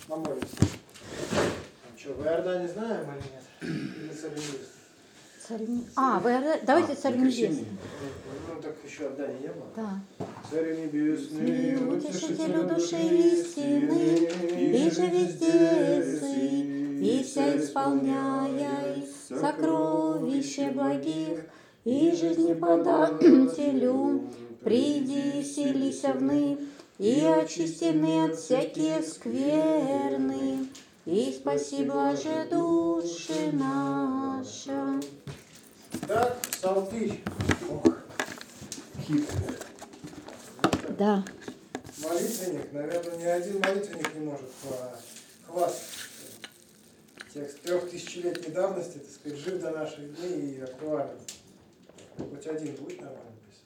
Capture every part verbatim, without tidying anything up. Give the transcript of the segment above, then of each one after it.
Помолимся. Что, в Иордане знаем или нет? Или царь невест? Царь... А, в Иордане... Давайте А, царь невест. Ну, так еще Иордане не было. Да. Царь небесный, утешителю души истины, и же везде сы, и вся исполняя сокровище благих, и жизнеподателю, приди, вселися вны, и очистены от всякие скверны, и спаси, блаже, души наша. Так, псалтырь. Ох, хитрый. Да. Молитвенник, наверное, ни один молитвенник не может хвастаться. Текст трехтысячелетней давности, так сказать, жив до наших дней и актуален. Хоть один будет нормально писать.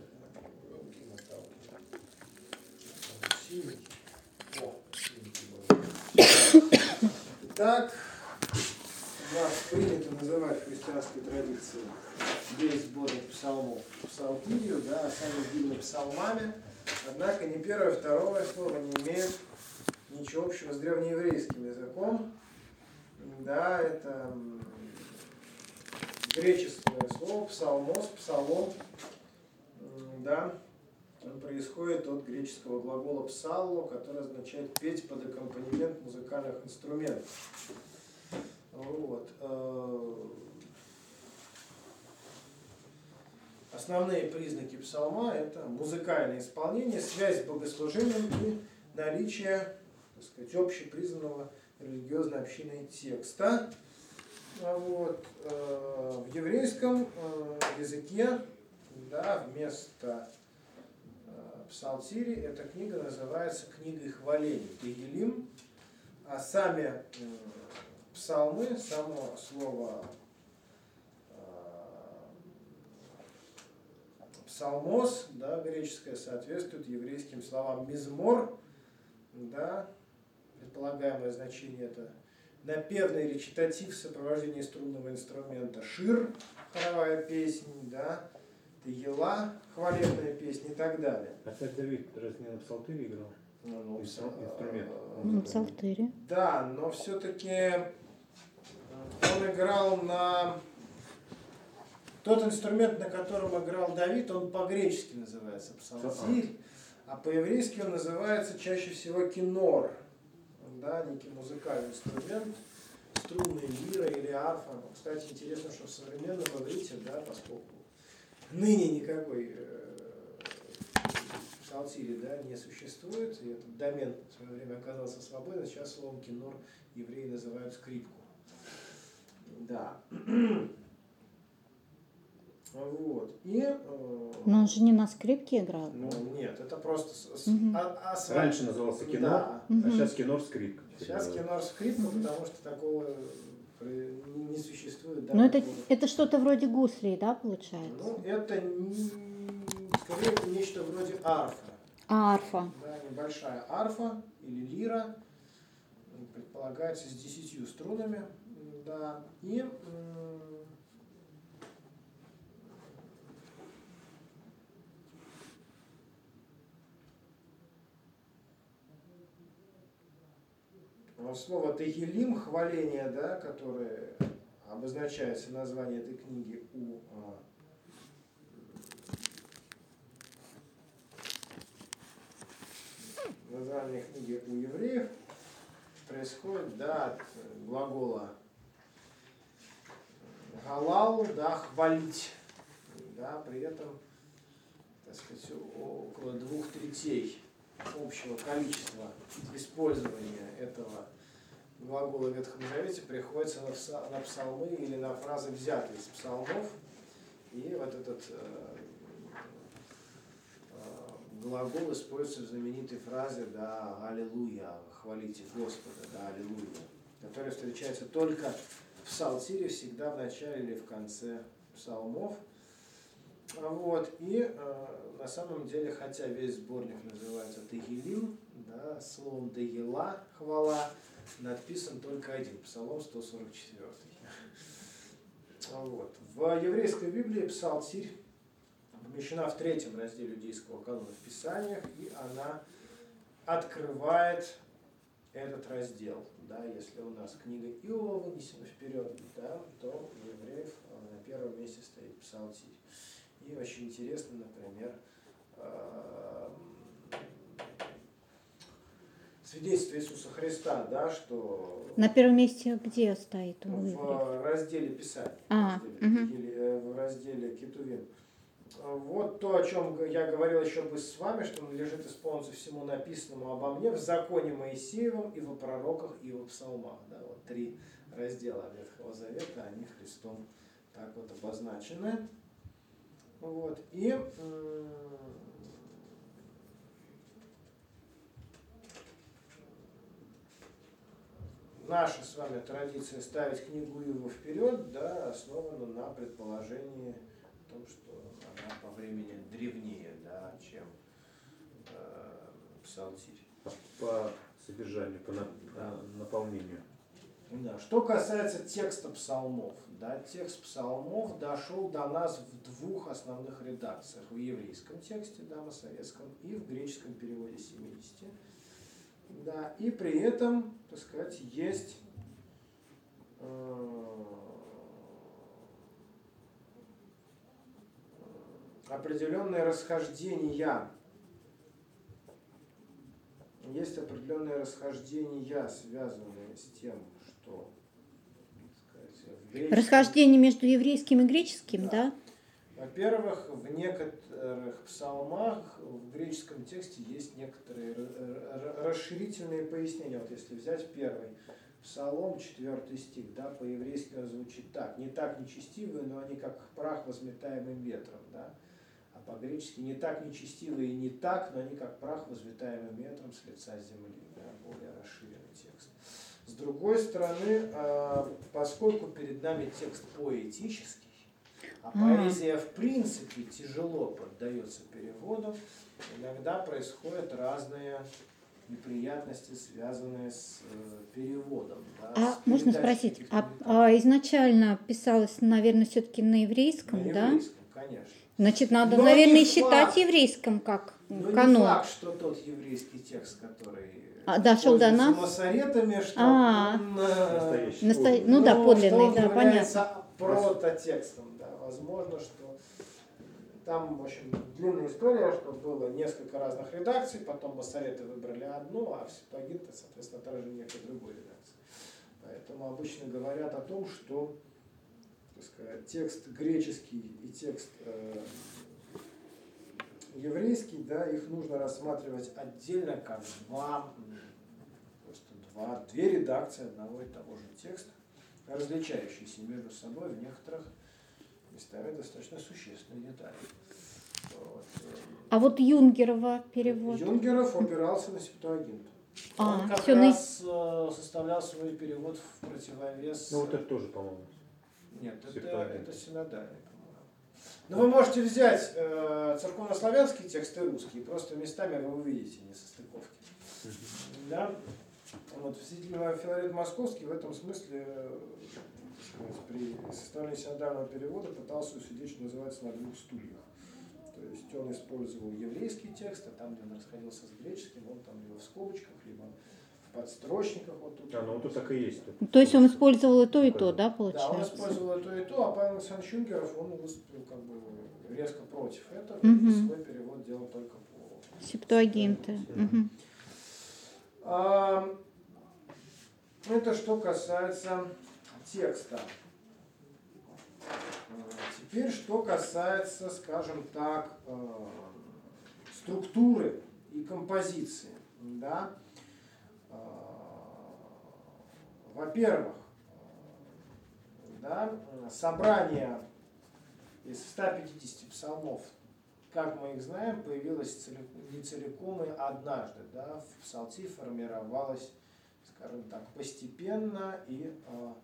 Синий. О, синий. Итак, у нас принято называть в христианской традиции весь сборник псалмов псалтирью, да, а сами длинными псалмами. Однако ни первое, второе слово не имеют ничего общего с древнееврейским языком. Да, это греческое слово псалмос, псалом. Да, он происходит от греческого глагола псалло, который означает петь под аккомпанемент музыкальных инструментов. Вот. Основные признаки псалма – это музыкальное исполнение, связь с богослужением и наличие, так сказать, общепризнанного религиозно-общинного текста. Вот. В еврейском языке, да, вместо псалтири эта книга называется книгой хвалений, Тегилим, а сами псалмы, само слово псалмос, да, греческое, соответствует еврейским словам мизмор, да, предполагаемое значение это напевный речитатив в сопровождении струнного инструмента, шир, хоровая песня, да, тегила, хвалебная песня и так далее. А царь Давид разве не на псалтыре играл? Ну, ну, инструмент. На псалтыре. Да, но все-таки он играл на... Тот инструмент, на котором играл Давид, он по-гречески называется псалтирь, а по-еврейски он называется чаще всего кинор. Да, некий музыкальный инструмент, струнная лира или арфа. Кстати, интересно, что в современном иврите, да, поскольку ныне никакой э, псалтири, да, не существует, и этот домен в свое время оказался свободен, сейчас словом кинор евреи называют скрипку. Да. Вот. И, э, Но он же не на скрипке играл. Ну, нет, это просто... С, угу. а, а, Раньше назывался кинор, да. а угу. сейчас кинор скрипка. Сейчас кинор скрипка, угу. потому что такого не существует. Да, Но это, это что-то вроде гуслей, да, получается? Ну, это не, скорее это нечто вроде арфа. А, арфа. Да, небольшая арфа или лира, предполагается с десятью струнами, да, и... Слово «тегилим», хваление, да, которое обозначается название этой книги у а, название книги у евреев, происходит, да, от глагола галал, да, хвалить, да, при этом, так сказать, около двух третей общего количества использования этого глагола в Ветхом Завете приходится на, пса, на псалмы или на фразы, взятые из псалмов. И вот этот э, э, глагол используется в знаменитой фразе, да, «Аллилуйя», «Хвалите Господа», да, «Аллилуйя», которая встречается только в псалтире, всегда в начале или в конце псалмов. Вот. И э, на самом деле, хотя весь сборник называется Тегилим, да, словом Тегила, хвала, написан только один, Псалом сто сорок четыре. Вот. В еврейской Библии псалтирь помещена в третьем разделе иудейского канона в Писаниях, и она открывает этот раздел. Да, если у нас книга Иова вынесена вперед, да, то у евреев на первом месте стоит Псалтирь. И очень интересно, например, свидетельство Иисуса Христа, да, что На первом месте где стоит? в разделе Писания, а, в, разделе, угу. или в разделе Кетувим. Вот то, о чем я говорил еще бы с вами, что надлежит исполниться всему написанному обо мне в законе Моисеевом и во пророках и во псалмах. Да, вот три раздела Ветхого Завета, они Христом так вот обозначены. Вот. И наша с вами традиция ставить книгу Иова вперед, да, основана на предположении о том, что она по времени древнее, да, чем э, Псалтирь. По содержанию, по на, Да. наполнению. Да. Что касается текста псалмов, да, текст псалмов дошел до нас в двух основных редакциях. В еврейском тексте, да, на советском, и в греческом переводе семидесяти. Да, и при этом, так сказать, есть э, определенные расхождения. Есть определенные расхождения, связанные с тем, что, так сказать, в греческом... Расхождение между еврейским и греческим, да? да? Во-первых, в некоторых псалмах в греческом тексте есть некоторые расширительные пояснения. Вот если взять первый псалом, четвертый стих, да, по-еврейски он звучит так: не так нечестивые, но они как прах, возметаемый ветром, да? А по-гречески не так нечестивые и не так, но они как прах, возметаемый ветром с лица земли, да? Более расширенный текст. С другой стороны, поскольку перед нами текст поэтический, а поэзия в принципе тяжело поддается переводу, иногда происходят разные неприятности, связанные с э, переводом. Да, А с можно спросить, каких-то а, а изначально писалось, наверное, все-таки на еврейском, на да? еврейском, конечно. Значит, надо, Но наверное, не считать факт. еврейском как Но канон. не факт, что тот еврейский текст, который А, дошел до нас? массоретами, что А, он, э, Настоящий. Насто... Ну да, что подлинный, он да, является понятно. прототекстом. Да. Возможно, что там, в общем, длинная история, что было несколько разных редакций, потом массореты выбрали одну, а Септуагинта, соответственно, отражение некой другой редакции. Поэтому обычно говорят о том, что, так сказать, текст греческий и текст э, еврейский, да, их нужно рассматривать отдельно как два, просто два, две редакции одного и того же текста, различающиеся между собой в некоторых местами достаточно существенные детали. Вот. А вот Юнгерова перевод? Юнгеров опирался на Септуагинту. А, Он как всё раз на... составлял свой перевод в противовес... Ну вот это тоже, по-моему. Нет, это, Септуагинта. это синодальный, по-моему. Но вы можете взять э, церковнославянские тексты русские, просто местами вы увидите несостыковки. Mm-hmm. Да? Вот, святитель Филарет Московский в этом смысле, так сказать, при составлении синодального перевода пытался усидеть, что называется, на двух стульях. То есть он использовал еврейский текст, а там, где он расходился с греческим, он там либо в скобочках, либо в подстрочниках. Вот тут. А, ну вот так и есть. То есть он использовал и то, и то, да, Да, получается? он использовал и то, и то, а Павел Александрович Юнгеров, он выступил как бы резко против этого, Угу. и свой перевод делал только по... Септуагинты. Угу. А, это что касается текста. Теперь, что касается, скажем так, структуры и композиции. Да? Во-первых, да, собрание из ста пятидесяти псалмов, как мы их знаем, появилось не целиком и однажды. Да? В Псалтирь формировалось, скажем так, постепенно, и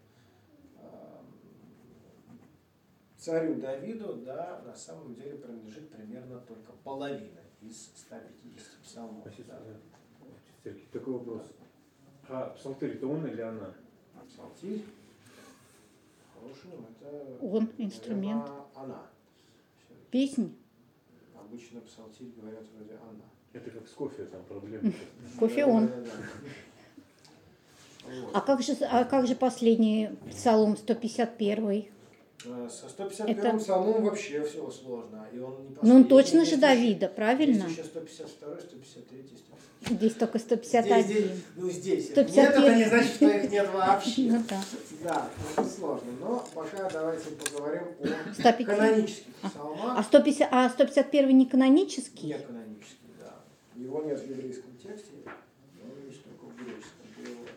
царю Давиду, да, на самом деле принадлежит примерно только половина из ста пятидесяти псалмов. Да. Такой вопрос. А псалтырь это он или она? Псалтирь, хороший, это Он, инструмент. наверное, она. Песнь? Обычно псалтирь говорят вроде она. Это как с кофе, там проблемы. Кофе он. А как же, а как же последний псалом сто пятьдесят первый? Со сто пятьдесят первым Это... псалмом вообще все сложно. И он не Ну он последний. точно Есть же еще- Давида, правильно? Есть еще сто пятьдесят второй, сто пятьдесят третий, сто пятьдесят четвёртый. Здесь только сто пятьдесят Здесь, один. здесь, ну здесь их сто пятьдесят нет, это первый. не значит, что их нет вообще. Ну да. Да, это сложно. Но пока давайте поговорим о сто пятьдесят. канонических А псалмах. сто пятьдесят, а сто пятьдесят первый не канонический? Не канонический, да. Его нет в еврейском тексте, но он есть только в греческом переводе.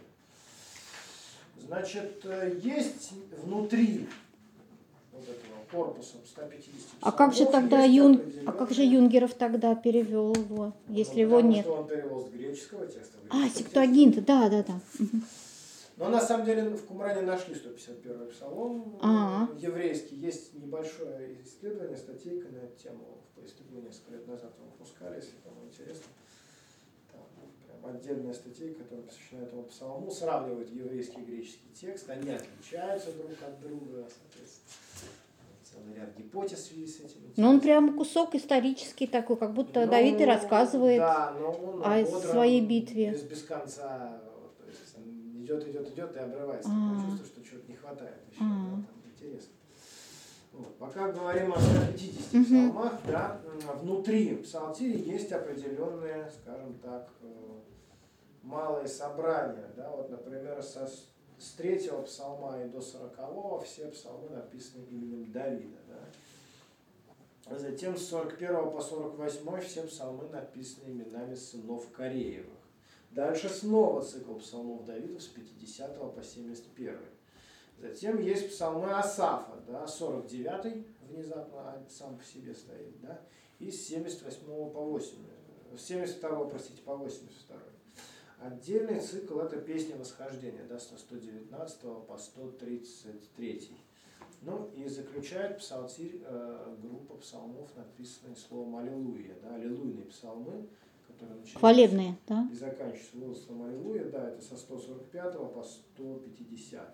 Значит, есть внутри вот этого корпуса ста пятидесяти А как же псалмов тогда есть Юн... определенные- а как же Юнгеров тогда перевел его, если Ну, его потому нет? что он перевел с греческого текста. в А, греческий текст. септуагинта, да, да, да. Мгм. Но на самом деле в Кумране нашли сто пятьдесят первый псалом А. э, еврейский. Есть небольшое исследование, статейка на эту тему. В ПСТГ несколько лет назад его выпускали, если кому интересно. Там прям отдельная статейка, которая посвящена этому псалму, сравнивает еврейский и греческий текст. Они отличаются друг от друга, соответственно. Целый ряд гипотез в связи с этим. Ну он интересно. прям кусок исторический такой, как будто Ну, Давид и рассказывает да, но он о бодром, своей битве. Без, без конца. Вот, то есть он идет, идет, идет и обрывается. А. Такое чувство, что чего-то не хватает еще. А. Да, там интересно. Вот. Пока говорим о ста пятидесяти Мгм. псалмах, да, внутри псалтири есть определенные, скажем так, э, малые собрания. Да, вот, например, со, с третьего псалма и до сорокового все псалмы написаны именем Давида. Да. А затем с сорок первого по сорок восьмой все псалмы написаны именами сынов Кореевых. Дальше снова цикл псалмов Давидов с пятидесятого по семьдесят первый. Затем есть псалмы Асафа, да, сорок девятый внезапно сам по себе стоит, да, и с семьдесят восьмого по восемьдесят, с семьдесят второго, простите, по восемьдесят второй. Отдельный цикл это песня восхождения, да, с сто девятнадцатого по сто тридцать третий. Ну и заключает псалтирь э, группа псалмов, написанные словом «Аллилуйя», да, аллилуйные псалмы, которые начинаются Хвалебные, да? и заканчиваются возгласом «Аллилуйя», да, это со сто сорок пятого по сто пятидесятый.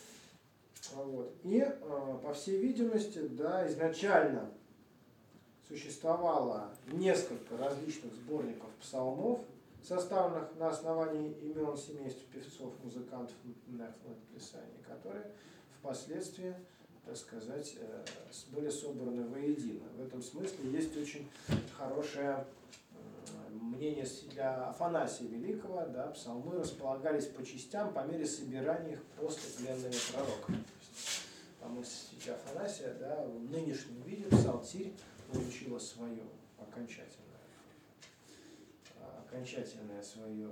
Вот. И, э, по всей видимости, да, изначально существовало несколько различных сборников псалмов, составленных на основании имен семейств певцов, музыкантов, например, в Писании, которые впоследствии, так сказать, э, были собраны воедино. В этом смысле есть очень хорошее э, мнение святителя Афанасия Великого, да, псалмы располагались по частям по мере собирания их после пленными пророками. Потому что святитель Афанасия, да, в нынешнем виде псалтирь получила свое окончательное, окончательное свое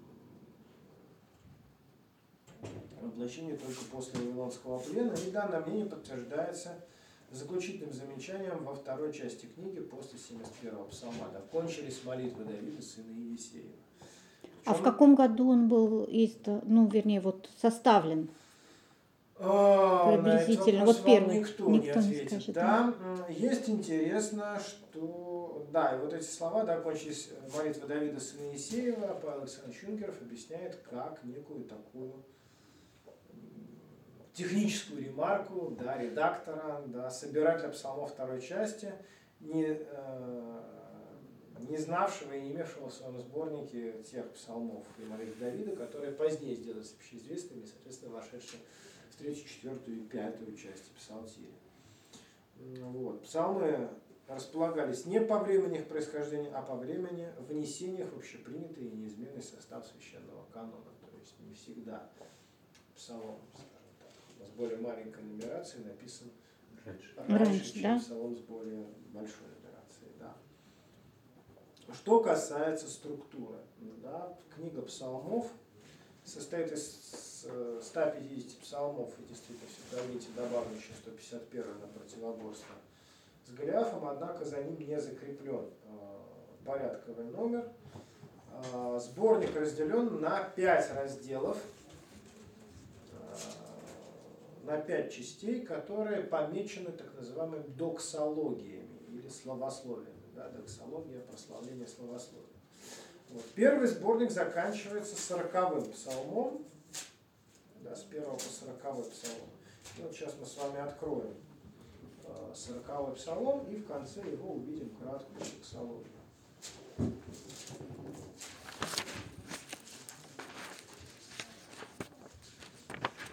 воплощение только после Вавилонского плена. И данное мнение подтверждается заключительным замечанием во второй части книги после семьдесят первого псалма. Да, кончились молитвы Давида, сына Иесеева. А в каком году он был издан, ну, вернее, вот составлен? А, Приблизительно. на этот вопрос Вот первый. вам никто, Никто не не ответит. скажет, Да, есть интересно, что да, и вот эти слова, да, кончились молитва Давида, сына Иесеева, Павел Александрович Юнгеров объясняет как некую такую техническую ремарку, да, редактора, да, собирателя псалмов второй части, не, э, не знавшего и не имевшего в своем сборнике тех псалмов и молитв Давида, которые позднее сделались общеизвестными и, соответственно, вошедшие в третью, четвертую и пятую части псалтиря. Вот. Псалмы располагались не по времени их происхождения, а по времени внесения в общепринятый и неизменный состав священного канона. То есть не всегда псалом, скажем так, с более маленькой нумерацией написан раньше, раньше, Раньше, чем да? псалом с более большой нумерацией. Да. Что касается структуры, да, книга псалмов состоит из ста пятидесяти псалмов, и действительно в Септуагинте добавлено еще сто пятьдесят первый на противоборство с Голиафом, однако за ним не закреплен э, порядковый номер. Э, сборник разделен на пять разделов, э, на пять частей, которые помечены так называемыми доксологиями или словословиями. Да, доксология, прославление, словословия. Вот. Первый сборник заканчивается сороковым псалмом, да, с первого по сороковой псалом. И вот сейчас мы с вами откроем сороковой псалом и в конце его увидим краткую доксологию.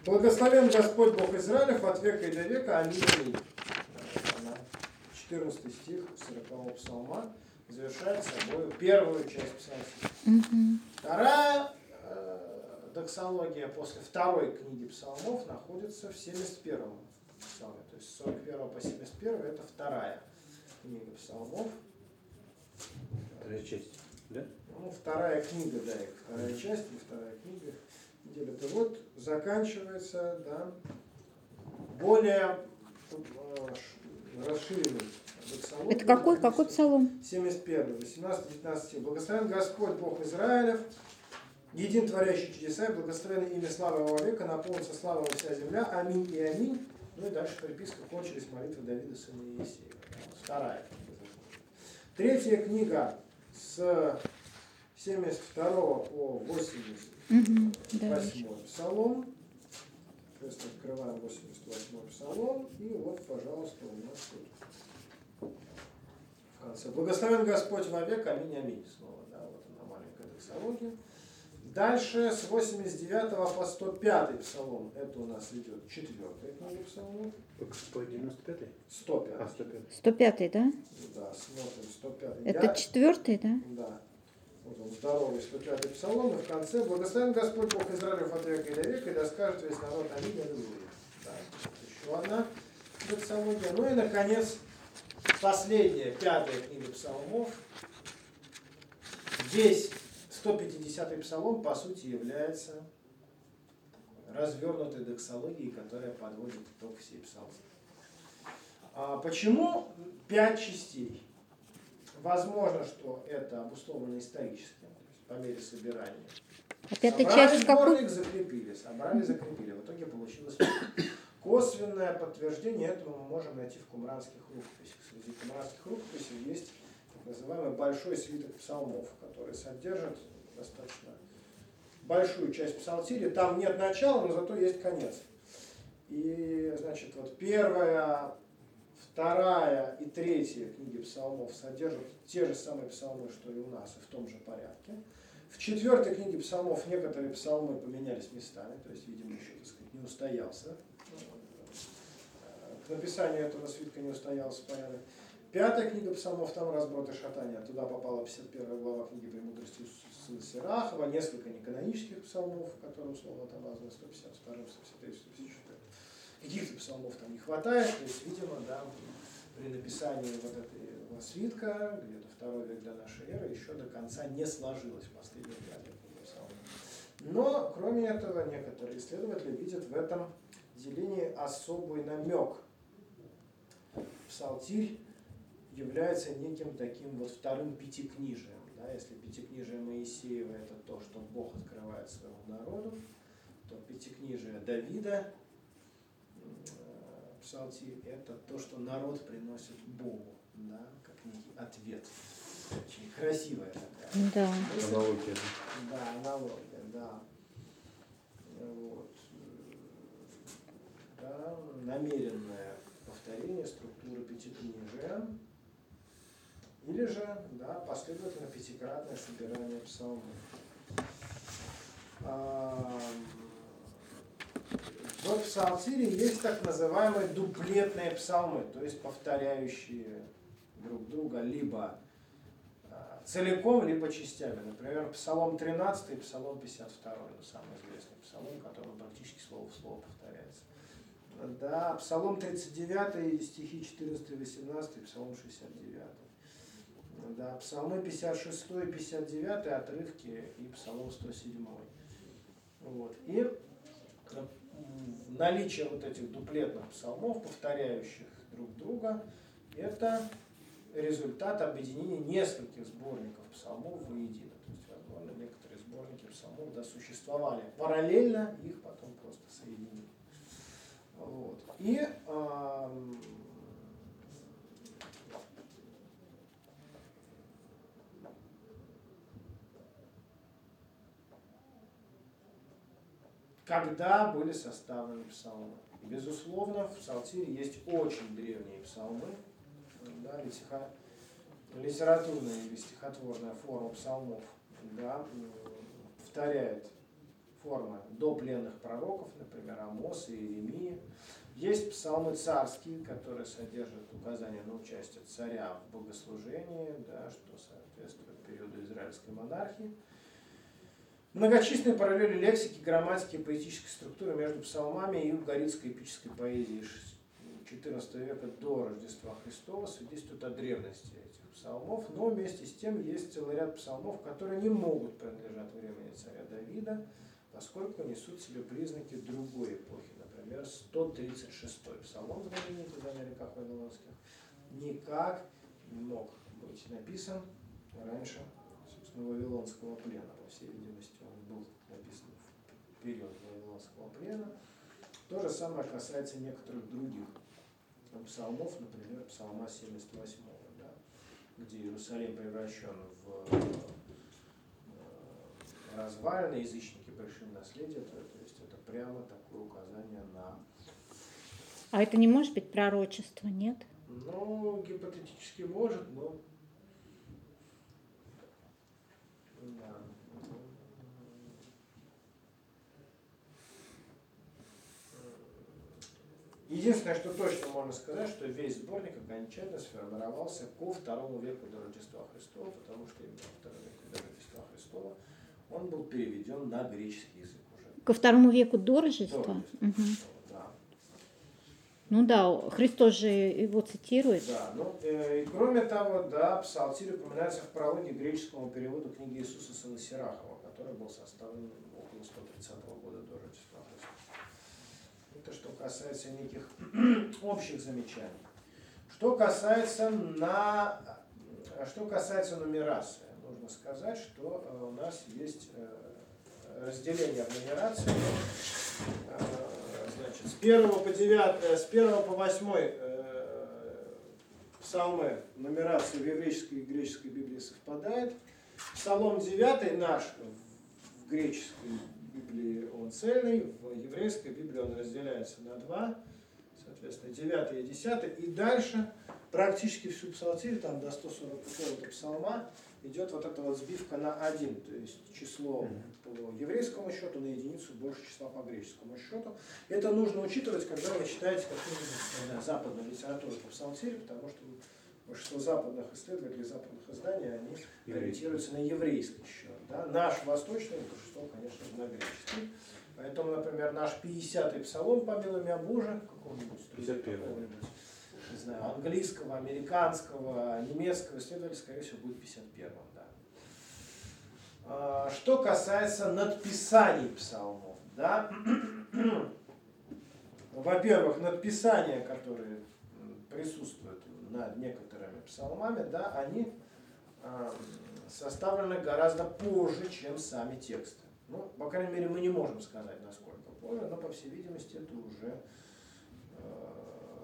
Благословен Господь Бог Израилев от века и до века. Аминь. Аминь. четырнадцатый стих сорокового псалма завершает собой первую часть псалма. Мгм. Вторая э, доксология после второй книги псалмов находится в семьдесят первом псалме. То есть с сорок первого по семьдесят первый это вторая книга псалмов. Вторая часть, да? Ну, вторая книга, да, их вторая часть и вторая книга делят. И вот заканчивается, да, более э, расширенный доксология. Это какой, какой псалом? семьдесят первый, восемнадцатый-девятнадцатый стих. Благословен Господь, Бог Израилев, един творящий чудеса, и благословенное имя славы его века, наполнится славой вся земля. Аминь и аминь. Ну и дальше приписка кончились молитвы Давида, сына Иисея. Вторая книга. Третья книга с семьдесят второго по восемьдесят восьмой псалом. То есть открываем восемьдесят восьмой псалом. И вот, пожалуйста, у нас тут в конце. Благословен Господь вовек, аминь, аминь. Снова, да, вот она маленькая доксология. Дальше с восемьдесят девятого по сто пятый псалом. Это у нас идет четвертая книга псалмов. По девяносто пятый? сто пятый. А, сто пятый. сто пятый, да? Да, смотрим сто пятый. Это Я... четвертый, да? Да. Вот он, здоровый сто пятый псалом. И в конце благословен Господь Бог Израилев от века и до века, и да скажет весь народ аминь, аллилуйя. Да, еще одна доксология. Ну и, наконец, последняя, пятая книга псалмов. Весь сто пятидесятый псалом, по сути, является развернутой доксологией, которая подводит итог всей псалмы. А почему пять частей? Возможно, что это обусловлено исторически, то есть по мере собирания. А пятая Собрали часть какой? сборник, закрепили, собрали, закрепили. В итоге получилось косвенное подтверждение этому мы можем найти в кумранских рукописях. Среди кумранских рукописей есть так называемый большой свиток псалмов, который содержит достаточно большую часть псалтири. Там нет начала, но зато есть конец. И, значит, вот первая, вторая и третья книги псалмов содержат те же самые псалмы, что и у нас, и в том же порядке. В четвертой книге псалмов некоторые псалмы поменялись местами, то есть, видимо, еще, так сказать, не устоялся. К написанию этого свитка не устоялся порядок. Пятая книга псалмов, там разброд и шатание. Туда попала пятьдесят первая глава книги «Премудрости» сына Сирахова, несколько неканонических псалмов, которые условно там названы сто пятьдесят два, сто пятьдесят три, сто пятьдесят четыре. Каких-то псалмов там не хватает, то есть, видимо, да, при написании вот этого свитка, где-то второй век до нашей эры, еще до конца не сложилась последняя пятая книга псалмов. Но, кроме этого, некоторые исследователи видят в этом делении особый намек. Псалтирь является неким таким вот вторым пятикнижием. Да? Если пятикнижие Моисеева это то, что Бог открывает своему народу, то пятикнижие Давида, Псалтирь, это то, что народ приносит Богу, да? Как некий ответ. Очень красивая такая. Да. мысль. Аналогия. Да, аналогия, да. Вот. Да, намеренное повторение структуры пятикнижия. Или же, да, последовательно пятикратное собирание псалмов. В псалтире есть так называемые дуплетные псалмы, то есть повторяющие друг друга либо целиком, либо частями. Например, Псалом тринадцатый и Псалом пятьдесят второй, ну, самый известный псалом, который практически слово в слово повторяется. Да, Псалом тридцать девятый, стихи четырнадцатый и восемнадцатый, Псалом шестьдесят девятый. Да, Псалмы пятьдесят шестой и пятьдесят девятый, отрывки, и Псалом сто седьмой. Вот. И наличие вот этих дуплетных псалмов, повторяющих друг друга, это результат объединения нескольких сборников псалмов воедино. То есть, возможно, некоторые сборники псалмов да, существовали параллельно, их потом просто соединили. Вот. И эм, когда были составлены псалмы? Безусловно, в Псалтире есть очень древние псалмы. Да, литературная или стихотворная форма псалмов да, повторяет формы допленных пророков, например, Амоса и Иеремии. Есть псалмы царские, которые содержат указания на участие царя в богослужении, да, что соответствует периоду израильской монархии. Многочисленные параллели лексики, грамматики и поэтической структуры между псалмами и угорицкой эпической поэзией четырнадцатого века до Рождества Христова свидетельствуют о древности этих псалмов, но вместе с тем есть целый ряд псалмов, которые не могут принадлежать времени царя Давида, поскольку несут в себе признаки другой эпохи. Например, сто тридцать шестой псалом, знаменитый «За на реках Вавилонских», никак не мог быть написан раньше, собственно, Вавилонского плена. По всей видимости, он был написан в период Вавилонского плена. То же самое касается некоторых других псалмов, например, псалма семьдесят восьмого, да, где Иерусалим превращен в развалины, язычники пришли в наследие, то, то есть это прямо такое указание на... А это не может быть пророчество, нет? Ну, гипотетически может, но... Да. Единственное, что точно можно сказать, что весь сборник окончательно сформировался ко второму веку до Рождества Христова, потому что именно во втором веке до Рождества Христова он был переведен на греческий язык уже. Ко второму веку до Рождества? До Рождества, угу. Да. Ну да, Христос же его цитирует. Да, ну э, и кроме того, да, псалтирь упоминается в прологе к греческому переводу книги Иисуса Силосирахова, который был составлен около сто тридцатого года до Рождества Христова. Это что касается неких общих замечаний. Что касается, на... что касается нумерации, нужно сказать, что у нас есть разделение в нумерации. Значит, с первого по девятый, с первого по восьмой псалмы нумерации в еврейской и греческой Библии совпадает. Псалом девятый наш в греческой Библии он цельный, в еврейской Библии он разделяется на два, соответственно, девятый и десятый, и дальше практически всю псалтирь, там до сто сорок какого-то псалма, идет вот эта вот сбивка на один, то есть число по еврейскому счету на единицу больше числа по греческому счету. Это нужно учитывать, когда вы читаете какую-нибудь западную литературу по псалтире, потому что большинство западных исследователей, западных изданий, они ориентируются на еврейский счет. Да? Наш восточный, большинство, конечно же, на греческий. Поэтому, например, наш пятидесятый псалом, помилуй меня Боже, какого-нибудь, какого-нибудь, не знаю, английского, американского, немецкого исследователя, скорее всего, будет пятьдесят первым. Да. Что касается надписаний псалмов, да? Во-первых, надписания, которые присутствуют над некоторыми псалмами, да, они э, составлены гораздо позже, чем сами тексты. Ну, по крайней мере, мы не можем сказать, насколько позже, но, по всей видимости, это уже... Э,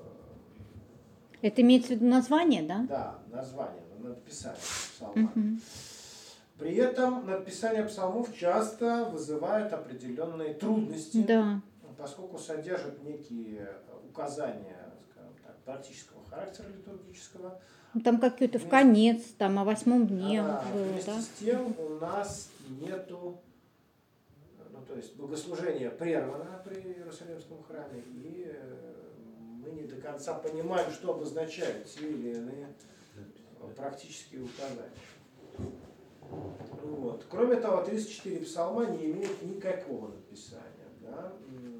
это имеется в виду название, да? Да, название, надписание псалмов. Угу. При этом надписание псалмов часто вызывает определенные трудности, да. поскольку содержат некие указания, скажем так, практического характера литургического. Там какой-то в конец, там о восьмом дне а, было, вместе да? с тем у нас нету, ну то есть богослужение прервано при Иерусалимском храме, и мы не до конца понимаем, что обозначают те или иные практические указания. Вот. Кроме того, тридцать четыре псалма не имеют никакого написания. Да?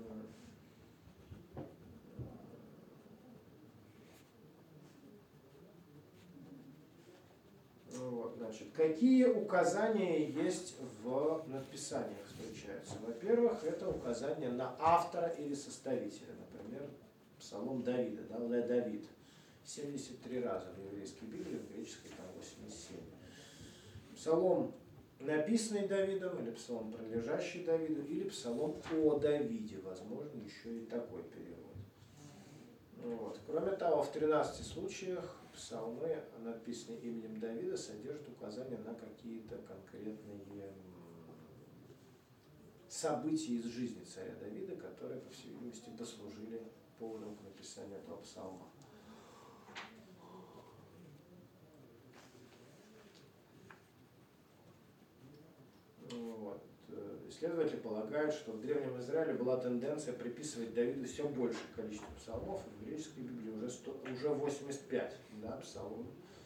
Вот, значит, какие указания есть в надписаниях встречаются? Во-первых, это указание на автора или составителя. Например, псалом Давида, да, Ле Давид. семьдесят три раза в еврейской Библии, в греческой там восемьдесят семь. Псалом, написанный Давидом, или псалом, принадлежащий Давиду, или псалом о Давиде, возможно, еще и такой перевод. Вот. Кроме того, в тринадцати случаях псалмы, написанные именем Давида, содержат указания на какие-то конкретные события из жизни царя Давида, которые, по всей видимости, послужили поводом к написанию этого псалма. Вот. Исследователи полагают, что в Древнем Израиле была тенденция приписывать Давиду все большее количество псалмов, и в греческой Библии уже, сто, уже восемьдесят пять да, псалмов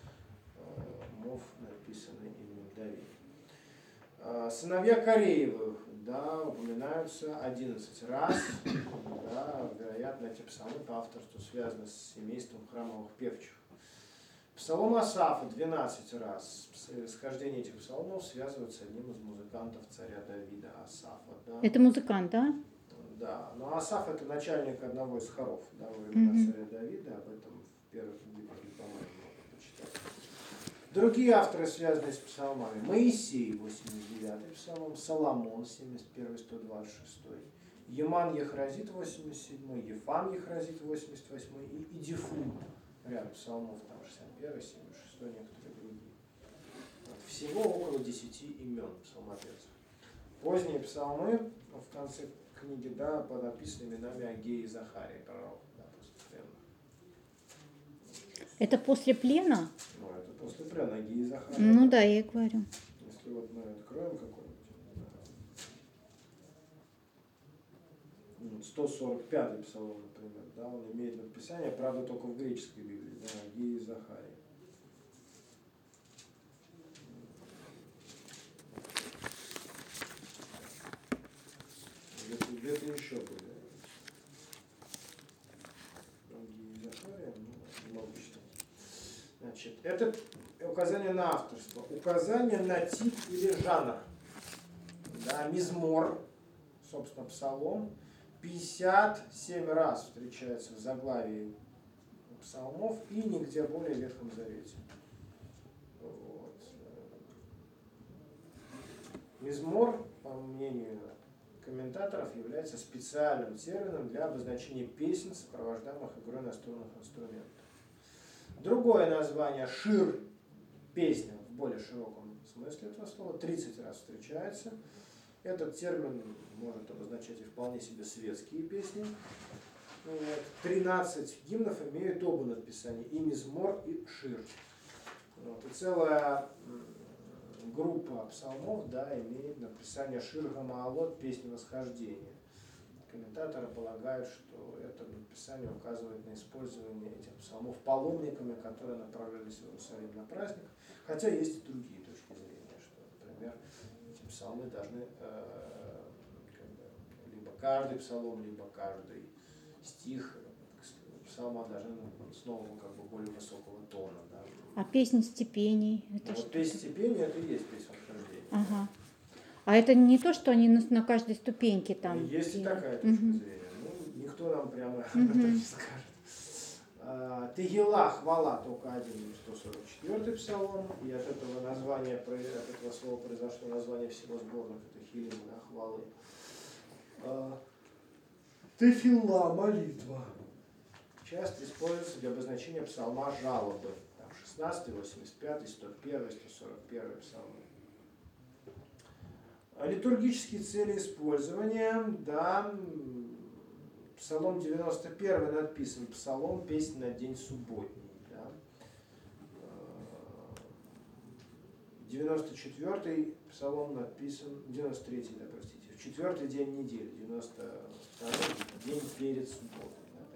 написаны именем Давида. Сыновья Кореевых да, упоминаются одиннадцать раз. Да, вероятно, эти псалмы по авторству связаны с семейством храмовых певчих. Псалом Асафа двенадцать раз. Схождение этих псалмов связывают с одним из музыкантов царя Давида, Асафа. Да? Это музыкант, да? Да, но Асаф это начальник одного из хоров да, во времена mm-hmm. царя Давида, об этом в первых книгах, по-моему, можно почитать. Другие авторы, связанные с псалмами: Моисей, восемьдесят девятый псалом, Соломон, семьдесят первый сто двадцать шестой, Еман Ехразит, восемьдесят седьмой, Ефам Ехразит, восемьдесят восьмой и Идифун, ряд псалмов, там шестьдесят первый, семьдесят шестой, некоторые другие. Вот. Всего около десяти имен псалмопевцев. Поздние псалмы в конце книги да, написаны именами Агеи и Захарии, пророков, да, после плена. Это после плена? Ну, это после плена Агеи и Захарии. Ну да, я и говорю. Если вот мы откроем какой-нибудь, да, сто сорок пятый псалом, например, да, он имеет написание, правда, только в греческой Библии, да, Агеи и Захарии. Где-то еще были. Агеи и Захария, ну, не могу читать. Значит, это указание на авторство, указание на тип или жанр. Да, мизмор, собственно, псалом, пятьдесят семь раз встречается в заглавии псалмов и нигде более в Ветхом Завете. Вот. Мизмор, по мнению комментаторов, является специальным термином для обозначения песен, сопровождаемых игрой настольных инструментов. Другое название шир, песня в более широком смысле этого слова, тридцать раз встречается. Этот термин может обозначать и вполне себе светские песни. тринадцать гимнов имеют оба написания, и мизмор, и шир. Вот. И целая группа псалмов да, имеет написание шир гамаалот, песни восхождения. Комментаторы полагают, что это написание указывает на использование этих псалмов паломниками, которые направлялись в Иерусалим на праздник. Хотя есть и другие точки зрения, что, например, эти псалмы должны э, как бы, либо каждый псалом, либо каждый стих псалма должны снова как бы более высокого тона. Да. А песня степеней? Это вот песня степеней это и есть песня восхождения. Ага. А это не то, что они на, на каждой ступеньке там? Есть и такая точка угу. зрения. Ну, никто нам прямо угу. об этом не скажет. Тегила, хвала, только один, сто сорок четвёртый псалом. И от этого названия, от этого слова произошло название всего сборника Тахилим, да, хвалы. Тефилла, молитва. Часто используется для обозначения псалма жалобы. Там шестнадцатый, восемьдесят пятый, сто первый, сто сорок первый псалмы. Литургические цели использования, да, псалом девяносто первый написан, псалом песни на день субботний, да. девяносто четвёртый псалом написан, девяносто третий, да, простите, в четвертый день недели, девяносто второй день перед субботой.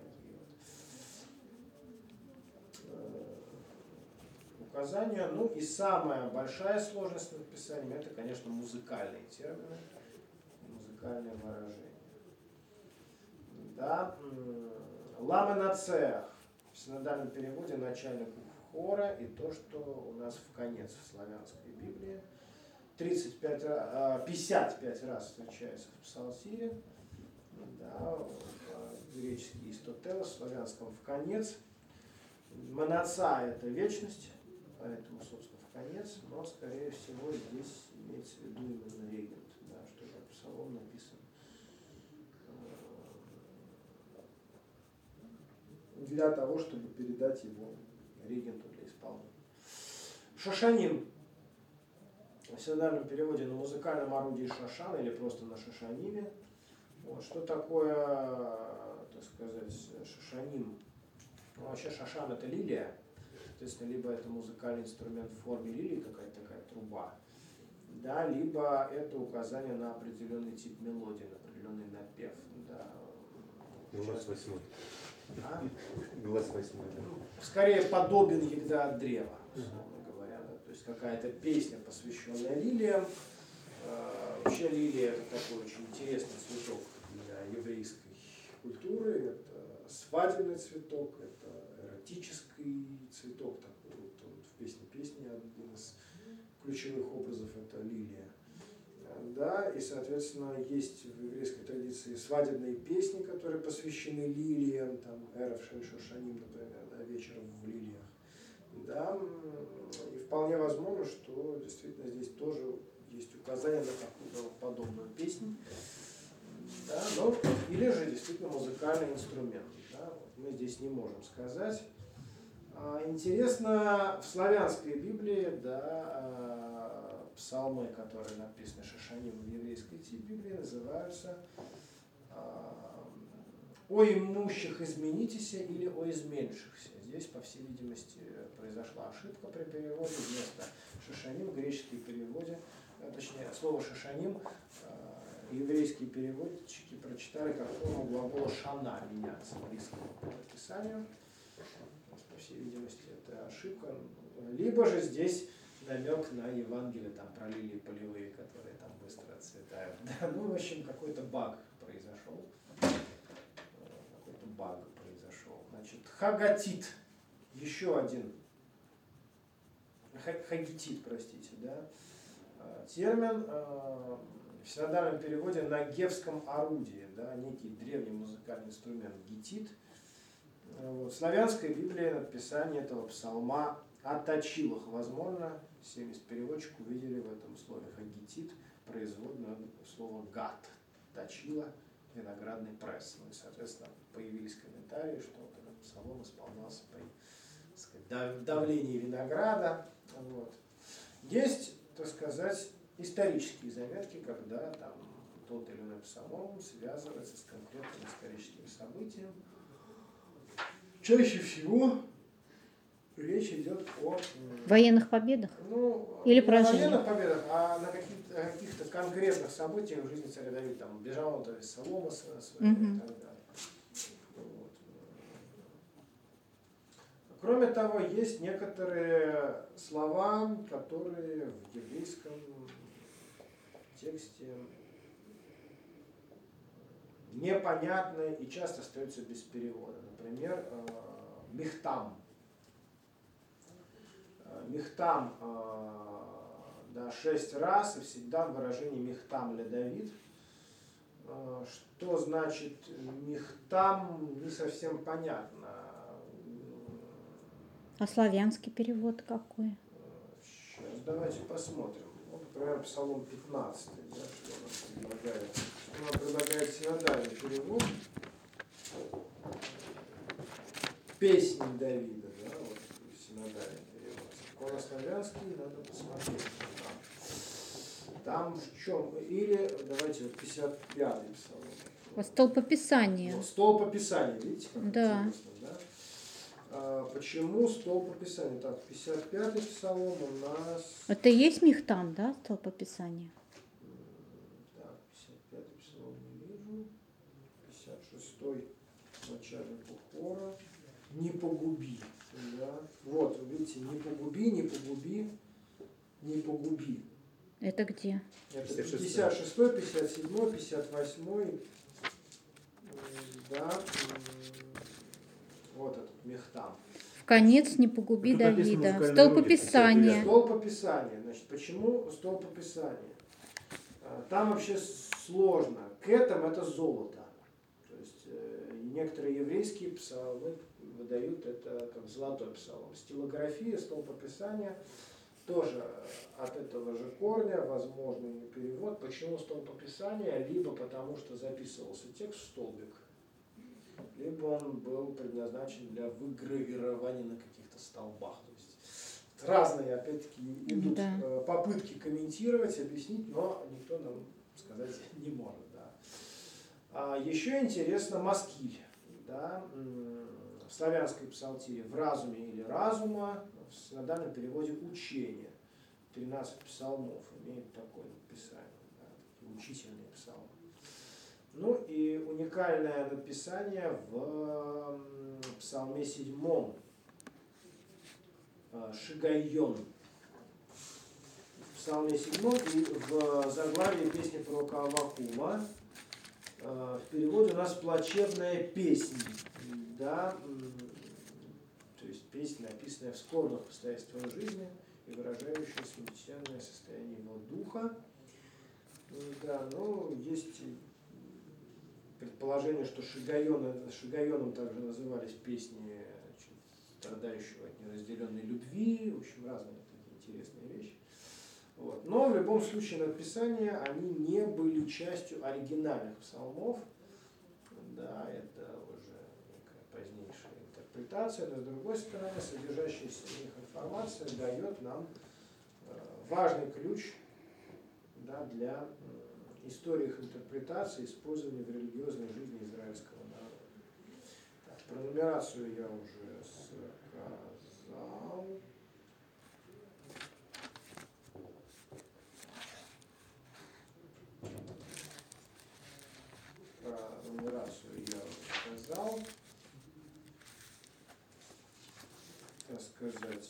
Указания. Ну и самая большая сложность с написанием это, конечно, музыкальные термины, музыкальные выражения. Да. Лама нацеах в синодальном переводе начальник хора и то, что у нас в конец в славянской Библии. тридцать пять, пятьдесят пять раз встречается в псалтире. Да, греческий истотел, в славянском в конец. Манаца это вечность. Поэтому, собственно, в конец, но, скорее всего, здесь имеется в виду именно регент, да, что как псалом написан для того, чтобы передать его регенту для исполнения. Шашаним. В синодальном переводе на музыкальном орудии шашана или просто на шашаниме. Вот, что такое, так сказать, шашаним? Ну, вообще шашан это лилия. Соответственно, либо это музыкальный инструмент в форме лилии, какая-то такая труба, да, либо это указание на определенный тип мелодии, на определенный напев. Да. Глаз восьмой. А? Глаз восьмой. Да. Скорее подобен ягда от древа, условно говоря. Да. То есть какая-то песня, посвященная лилиям. Вообще лилия — это такой очень интересный цветок для еврейской культуры. Это свадебный цветок, это эротический цветок такой. Вот, вот в песне песни один из ключевых образов — это лилия. Да, и, соответственно, есть в еврейской традиции свадебные песни, которые посвящены лилиям, там, «Эрев шель шошаним», например, да, «Вечер в лилиях». Да, и вполне возможно, что действительно здесь тоже есть указание на какую-то подобную песню. Да, но, или же действительно музыкальный инструмент. Да, вот мы здесь не можем сказать. А, интересно, в славянской Библии, да, псалмы, которые написаны Шошаним в еврейской Библии, называются «О имущих изменитесь» или «О изменившихся». Здесь, по всей видимости, произошла ошибка при переводе. Вместо «Шошаним» в греческом переводе, точнее, слово «шошаним» еврейские переводчики прочитали как форму глагола «шана» — меняться, близко к Писанию. По всей видимости, это ошибка. Либо же здесь намек на Евангелие там, про лилии полевые, которые там быстро отцветают. Да, ну, в общем, какой-то баг произошел. Какой-то баг произошел. Значит, хагатит. Еще один. Хагитит, простите, да. Термин в синодальном переводе на гевском орудии, да, некий древний музыкальный инструмент гитит. Вот. В славянской Библии написание этого псалма о точилах. Возможно, семьдесят переводчиков увидели в этом слове хагитит производное слово гат, точила, виноградный пресс. Ну и, соответственно, появились комментарии, что вот этот псалом исполнялся при, так сказать, давлении винограда. Вот. Есть, так сказать, исторические заметки, когда там тот или иной псалом связывается с конкретным историческим событием. Чаще всего речь идет о военных победах, ну, или не про о жизнь? военных победах, а на каких-то, каких-то конкретных событиях в жизни царя Давида. Там бежал он то есть Солома своего угу. и так далее. Вот. Кроме того, есть некоторые слова, которые в еврейском тексте непонятны и часто остаются без перевода. Например, михтам. Михтам, да, шесть раз, и всегда в выражении михтам ле Давид. Что значит михтам, не совсем понятно. А славянский перевод какой? Сейчас давайте посмотрим. Вот, например, Псалом пятнадцатый, да, что он предлагает. Он предлагает синодальный перевод. Песни Давида, да, вот синодальный перевод. Колославянский надо посмотреть. Там в чем? Или, давайте, вот пятьдесят пятый псалом. Столпописание. Ну, столпописание, видите, как да. интересно, да? А, почему столпописание? Так, пятьдесят пятый псалом у нас... Это и есть михтам, да, столпописание? Так, пятьдесят пятый псалом не вижу. пятьдесят шестой в начале хора. Не погуби. Да. Вот, видите, не погуби, не погуби, не погуби. Это где? Это пятьдесят шестой, пятьдесят седьмой, пятьдесят восьмой. Да. Вот этот мехтам. В конец не погуби это Давида. Столпописание. Столпописание. Значит, почему столпописание? Там вообще сложно. Кетам это золото. То есть э, некоторые еврейские псалмы выдают это как золотой псалом. Стилография, столпописание тоже от этого же корня, возможный перевод. Почему столпописание? Либо потому, что записывался текст в столбик, либо он был предназначен для выгравирования на каких-то столбах. То есть разные, опять-таки, идут да. попытки комментировать, объяснить, но никто нам сказать не может. Да. А еще интересно маскиль. Да, в славянской псалтире в разуме или разума, в синодальном переводе учение. тринадцать псалмов имеют такое написание, да, такие учительные псалмы. Ну и уникальное написание в псалме седьмом, Шигайон. В псалме седьмом и в заглавии песни пророка Аввакума. В переводе у нас плачевная песня. Да? То есть песня, написанная в скорбных обстоятельствах жизни и выражающая смятенное состояние его духа. Да, ну, есть предположение, что Шигайон, Шигайоном также назывались песни страдающего от неразделенной любви, в общем, разные такие интересные вещи. Вот. Но в любом случае написания они не были частью оригинальных псалмов. Да, это уже некая позднейшая интерпретация, но с другой стороны, содержащаяся в них информация дает нам важный ключ, да, для истории их интерпретации, использования в религиозной жизни израильского народа. Так, про нумерацию я уже сказал. Про нумерацию я уже сказал. Так сказать,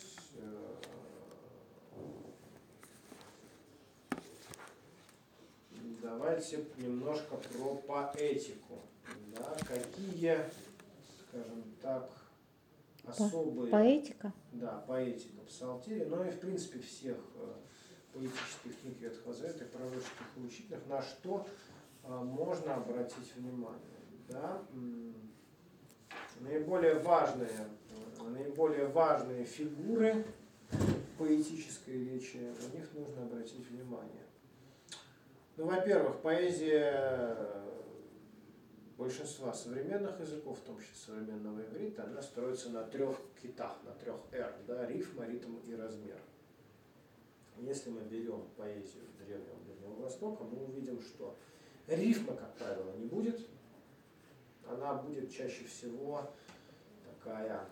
давайте немножко про поэтику. Да, какие, скажем так, особые... Поэтика? Да, поэтика псалтири, но и в принципе всех поэтических книг Ветхого Завета, пророческих и учительных, на что можно обратить внимание. Да? Наиболее важные, наиболее важные фигуры поэтической речи, на них нужно обратить внимание. Ну, во-первых, поэзия большинства современных языков, в том числе современного иврита, она строится на трех китах, на трех эр, да, рифма, ритм и размер. Если мы берем поэзию Древнего Ближнего Востока, мы увидим, что рифма, как правило, не будет. Она будет чаще всего такая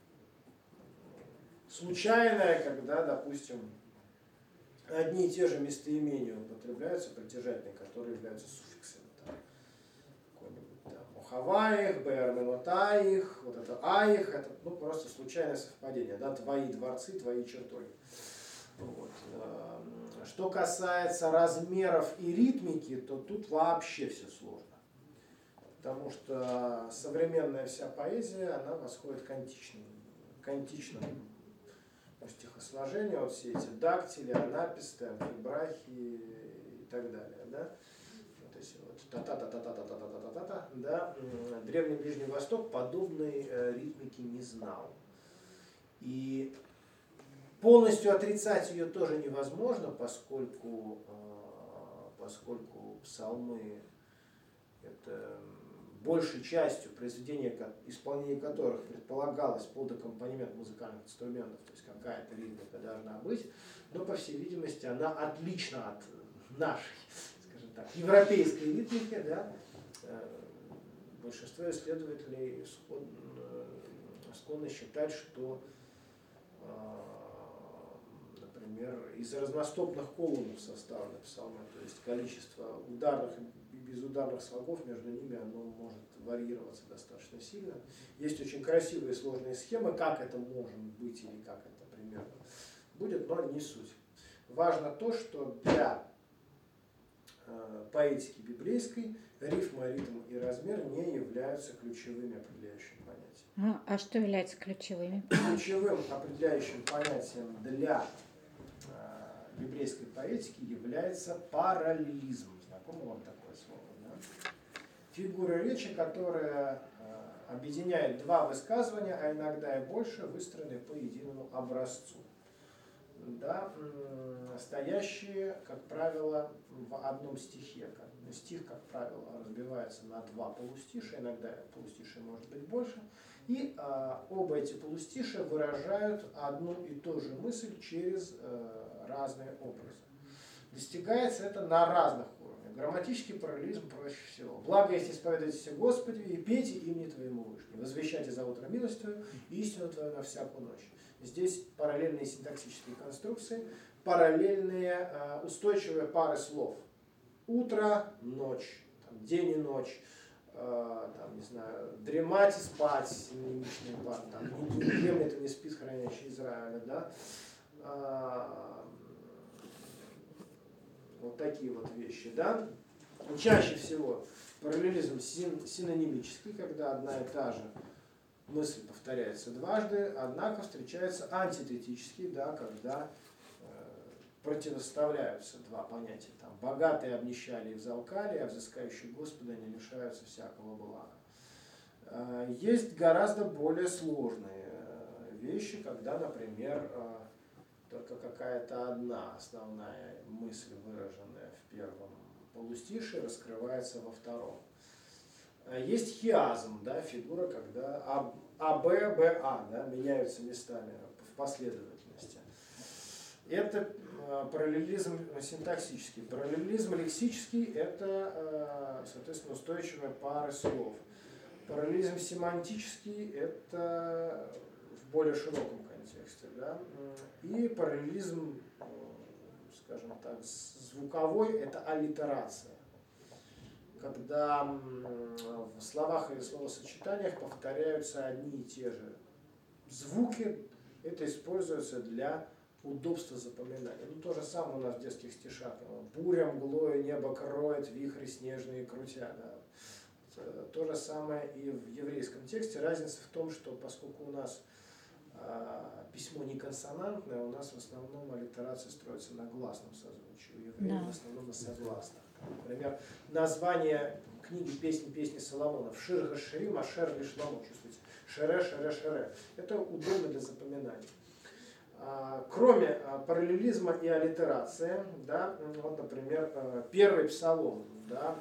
случайная, когда, допустим, одни и те же местоимения употребляются, притяжательные, которые являются суффиксами. Там, какой-нибудь там Мухаваих, Берменотаих, вот это Аих, это ну, просто случайное совпадение. Да? Твои дворцы, твои чертоги. Вот. Что касается размеров и ритмики, то тут вообще все сложно. Потому что современная вся поэзия, она восходит к античному, к античному стихосложению, вот все эти дактили, анаписты, амфибрахи и так далее. Да? Вот эти вот та-та-та-та-та-та-та-та-та-та-та, да? Древний Ближний Восток подобной ритмики не знал. И полностью отрицать ее тоже невозможно, поскольку, поскольку псалмы это большей частью произведения, исполнение которых предполагалось под аккомпанемент музыкальных инструментов, то есть какая-то ритмика должна быть, но, по всей видимости, она отлична от нашей, скажем так, европейской ритмики. Да? Большинство исследователей склонны считать, что, например, из разностопных колонн составлены псалмы, то есть количество ударных и безударных слогов между ними оно может варьироваться достаточно сильно. Есть очень красивые сложные схемы, как это может быть или как это примерно будет, но не суть. Важно то, что для э, поэтики библейской рифма, ритм и размер не являются ключевыми определяющими понятиями. А, а что является ключевыми? Ключевым определяющим понятием для э, библейской поэтики является параллелизм. Знакомо вам такое слово? Да? Фигура речи, которая э, объединяет два высказывания, а иногда и больше, выстроенные по единому образцу. Да? Э, стоящие, как правило, в одном стихе. Стих, как правило, разбивается на два полустишия, иногда полустишия может быть больше. И э, оба эти полустишия выражают одну и ту же мысль через э, разные образы. Достигается это на разных уровнях. Грамматический параллелизм проще всего. Благо, если исповедуйтесь Господи и пейте имени Твоему Вышнему, возвещайте за утро милость Твою и истину Твою на всякую ночь. Здесь параллельные синтаксические конструкции параллельные, устойчивые пары слов. Утро, ночь, там, день и ночь, там, не знаю, дремать и спать, семимичные пары, там, не дремлет и не спит, хранящий Израиля, да. Вот такие вот вещи, да. Чаще всего параллелизм син, синонимический, когда одна и та же мысль повторяется дважды, однако встречается антитетический, да, когда э, противоставляются два понятия. Там, богатые обнищали и взалкали, а взыскающие Господа не лишаются всякого блага. Э, есть гораздо более сложные э, вещи, когда, например, э, только какая-то одна основная мысль, выраженная в первом полустишие, раскрывается во втором. Есть хиазм, да, фигура, когда А, А, Б, Б, А, да, меняются местами в последовательности. Это э, параллелизм синтаксический. Параллелизм лексический – это, э, соответственно, устойчивые пары слов. Параллелизм семантический – это в более широком контексте. Да? И параллелизм, э, скажем так, звуковой – это аллитерация. Когда в словах или словосочетаниях повторяются одни и те же звуки, это используется для удобства запоминания. Ну, то же самое у нас в детских стишах. Буря мглою небо кроет, вихри снежные крутя. Да. То же самое и в еврейском тексте. Разница в том, что поскольку у нас а, письмо не консонантное, у нас в основном аллитерация строится на гласном созвучии. У евреев да. в основном на согласных. Например, название книги «Песни, песни Соломонов» «Шир Гаширим, Ашер Лишламо», чувствуете? «Шере, шере, шере». Это удобно для запоминания. А, кроме а, параллелизма и аллитерации, да, вот, например, первый псалом, да,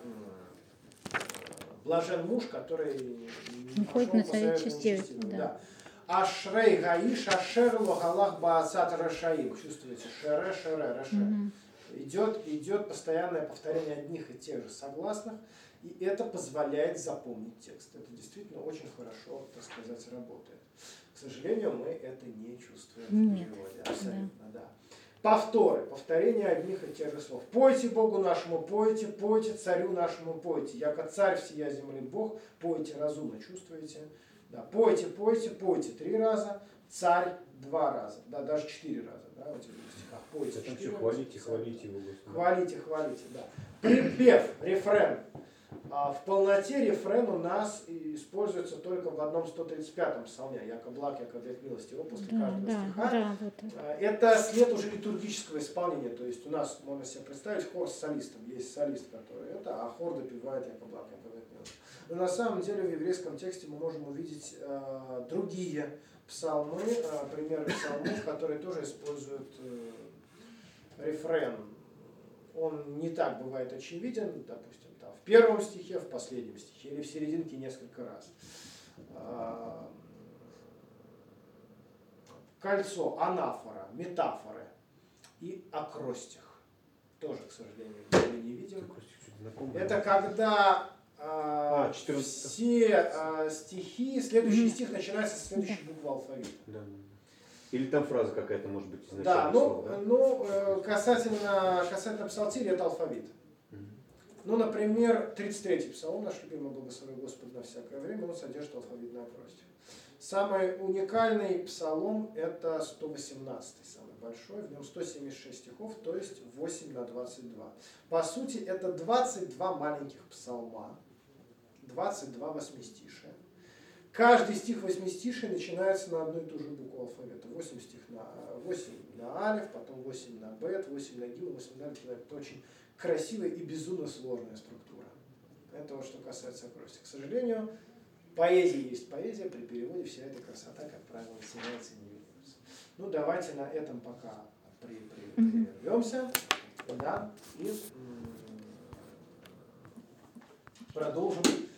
блажен муж, который не ходит на совет честивых. Да. Ашрей гаиш, ашер логалах баасат рашаим. Чувствуете? Шере, шере, раше. Mm-hmm. Идет, идет постоянное повторение одних и тех же согласных, и это позволяет запомнить текст. Это действительно очень хорошо, так сказать, работает. К сожалению, мы это не чувствуем в переводе. Абсолютно, да. Повторы, повторение одних и тех же слов. Пойте Богу нашему, пойте, пойте царю нашему, пойте. Яко царь всея земли Бог, пойте разумно, чувствуете? Да. Пойте, пойте, пойте три раза, царь два раза, да, даже четыре раза. Да, вот Пойте, четыре, хвалите, раза, хвалите его, Господи. Хвалите, хвалите, да. Припев, рефрен. А в полноте рефрен у нас используется только в одном сто тридцать пятом псалме, яко благ, яко век милости его после да, каждого да, стиха. Да, вот это след уже литургического исполнения, то есть у нас, можно себе представить, хор с солистом. Есть солист, который это, а хор допевает яко благ, яко век милости. Но на самом деле в еврейском тексте мы можем увидеть э, другие псалмы, э, примеры псалмов, которые тоже используют э, рефрен. Он не так бывает очевиден, допустим, там, в первом стихе, в последнем стихе или в серединке несколько раз. Кольцо, анафора, метафоры и акростих. Тоже, к сожалению, мы не видим. Это когда а, все а, стихи, следующий mm-hmm. стих начинается с следующей буквы алфавита. Да. Или там фраза какая-то может быть изначально. Да, ну, да? ну касательно, касательно псалтиря это алфавит. Mm-hmm. Ну, например, тридцать третий псалом, наш любимый «Благослови Господь на всякое время», он содержит алфавитный акростих. Самый уникальный псалом это сто восемнадцатый, самый большой, в нем сто семьдесят шесть стихов, то есть восемь на двадцать два. По сути, это двадцать два маленьких псалма, двадцать два восьмистишия. Каждый стих восьмистишия начинается на одну и ту же букву алфавита. восемь стих на восемь на алиф, потом восемь на бет, восемь на гимн, восемь на алиф. Это очень красивая и безумно сложная структура. Это вот что касается акростика. К сожалению, поэзия есть поэзия, при переводе вся эта красота, как правило, теряется и не видится. Ну, давайте на этом пока при, при, прервемся, да, и м- продолжим.